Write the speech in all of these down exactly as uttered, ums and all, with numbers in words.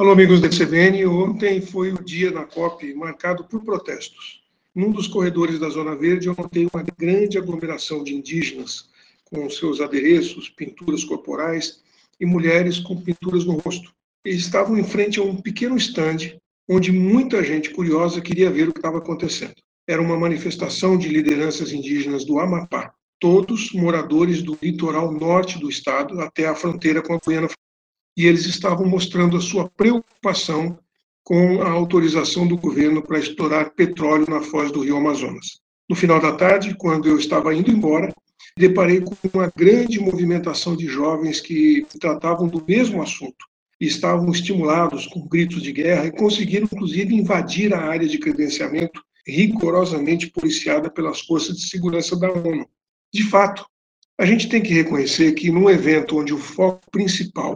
Alô, amigos da C B N. Ontem foi o dia na COP marcado por protestos. Num dos corredores da Zona Verde, eu notei uma grande aglomeração de indígenas com seus adereços, pinturas corporais e mulheres com pinturas no rosto. Eles estavam em frente a um pequeno estande onde muita gente curiosa queria ver o que estava acontecendo. Era uma manifestação de lideranças indígenas do Amapá, todos moradores do litoral norte do estado até a fronteira com a Guiana. E eles estavam mostrando a sua preocupação com a autorização do governo para explorar petróleo na foz do rio Amazonas. No final da tarde, quando eu estava indo embora, deparei com uma grande movimentação de jovens que tratavam do mesmo assunto e estavam estimulados com gritos de guerra e conseguiram, inclusive, invadir a área de credenciamento rigorosamente policiada pelas forças de segurança da ONU. De fato, a gente tem que reconhecer que num evento onde o foco principal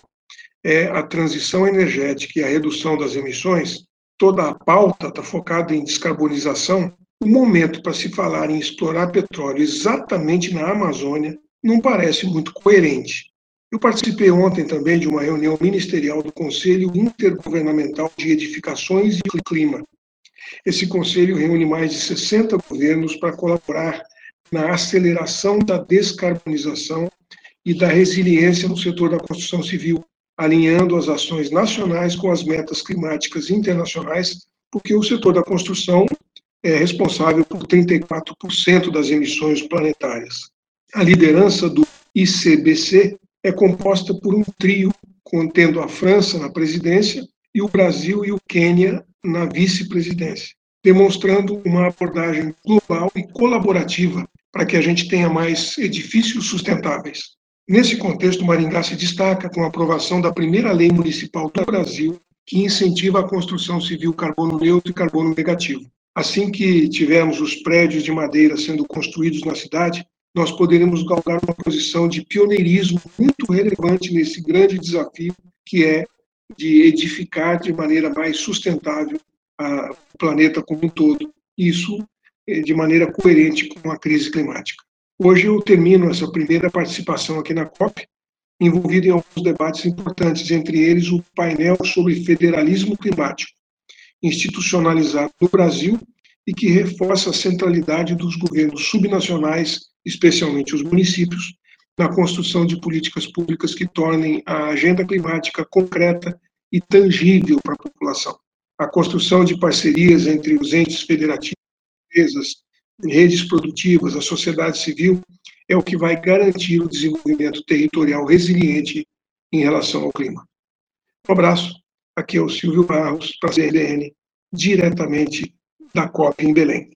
é a transição energética e a redução das emissões, toda a pauta está focada em descarbonização, o momento para se falar em explorar petróleo exatamente na Amazônia não parece muito coerente. Eu participei ontem também de uma reunião ministerial do Conselho Intergovernamental de Edificações e Clima. Esse conselho reúne mais de sessenta governos para colaborar na aceleração da descarbonização e da resiliência no setor da construção civil, alinhando as ações nacionais com as metas climáticas internacionais, porque o setor da construção é responsável por trinta e quatro por cento das emissões planetárias. A liderança do I C B C é composta por um trio, contendo a França na presidência e o Brasil e o Quênia na vice-presidência, demonstrando uma abordagem global e colaborativa para que a gente tenha mais edifícios sustentáveis. Nesse contexto, Maringá se destaca com a aprovação da primeira lei municipal do Brasil que incentiva a construção civil carbono neutro e carbono negativo. Assim que tivermos os prédios de madeira sendo construídos na cidade, nós poderemos galgar uma posição de pioneirismo muito relevante nesse grande desafio que é de edificar de maneira mais sustentável a, o planeta como um todo. Isso de maneira coerente com a crise climática. Hoje eu termino essa primeira participação aqui na COP, envolvido em alguns debates importantes, entre eles o painel sobre federalismo climático, institucionalizado no Brasil e que reforça a centralidade dos governos subnacionais, especialmente os municípios, na construção de políticas públicas que tornem a agenda climática concreta e tangível para a população. A construção de parcerias entre os entes federativos, empresas, redes produtivas, a sociedade civil, é o que vai garantir o desenvolvimento territorial resiliente em relação ao clima. Um abraço, aqui é o Silvio Barros, para a C B N, diretamente da COP em Belém.